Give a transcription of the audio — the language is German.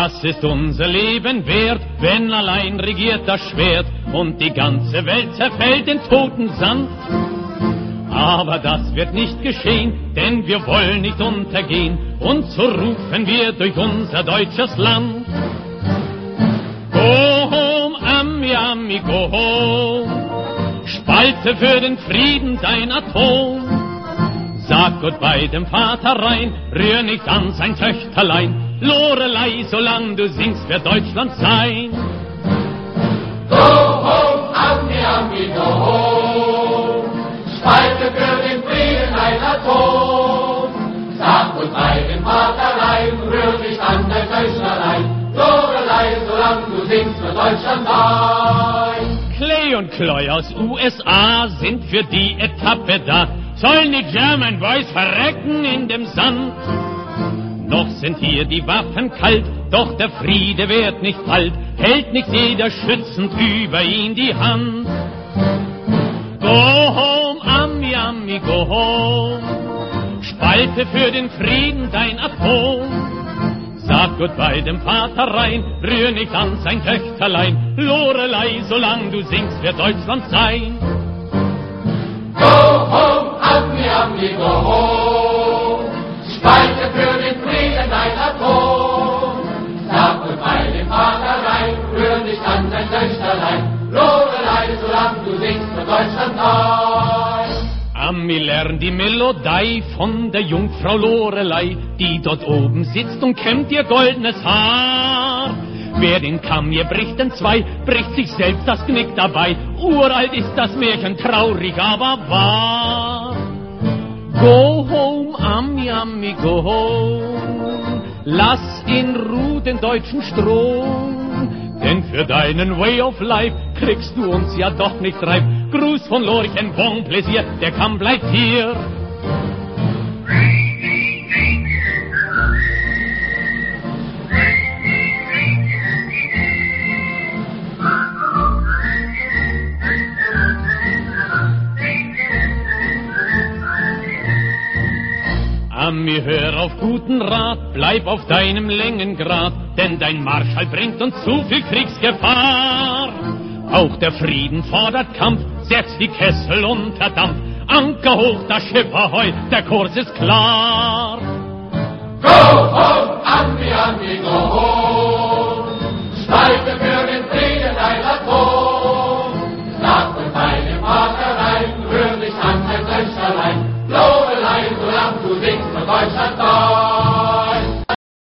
Was ist unser Leben wert, wenn allein regiert das Schwert und die ganze Welt zerfällt in toten Sand? Aber das wird nicht geschehen, denn wir wollen nicht untergehen, und so rufen wir durch unser deutsches Land. Go home, Ami, Ami, go home, spalte für den Frieden dein Atom. Sag Goodbye dem Vater rein, rühr nicht an sein Töchterlein, Lorelei, solang du singst, wird Deutschland sein. Go home, Ami, Ami, go home, spalte für den Frieden ein Atom. Sag Goodbye dem Vater rein, rühr nicht an dein Töchterlein, Lorelei, solang du singst, wird Deutschland sein. Clay und Cloy aus USA sind für die Etappe da, sollen die German Boys verrecken in dem Sand. Noch sind hier die Waffen kalt, doch der Friede wird nicht alt, hält nicht jeder schützend über ihn die Hand. Go home, Ami, Ami, go home, spalte für den Frieden dein Atom. Sag Goodbye dem Vater rein, rühr nicht an sein Töchterlein, Lorelei, solang du singst, wird Deutschland sein. Go home, Ami, Ami, go home, spalte für den Frieden dein Atom. Sag Goodbye dem Vater rein, rühr nicht an sein Töchterlein, Lorelei, solang du singst, wird Deutschland sein. Ami lernt die Melodie von der Jungfrau Lorelei, die dort oben sitzt und kämmt ihr goldenes Haar. Wer den Kamm ihr bricht entzwei, bricht sich selbst das Knick dabei. Uralt ist das Märchen, traurig, aber wahr. Go home, Ami, Ami, go home, lass in Ruhe den deutschen Strom, denn für deinen Way of Life kriegst du uns ja doch nicht reif. Gruß von Lorchen, bon plaisir, der Kamm bleibt hier. Ami, hör auf guten Rat, bleib auf deinem Längengrad, denn dein Marschall bringt uns zu viel Kriegsgefahr. Auch der Frieden fordert Kampf, setzt die Kessel unter Dampf, Anker hoch, das Schiff ahoi, der Kurs ist klar. Go home, Ami, Ami, go home, spalte für den Frieden dein Atom. Sag Goodbye dem Vater rein, rühr nicht an sein Töchterlein, Lorelei, solang du singst, wird Deutschland da.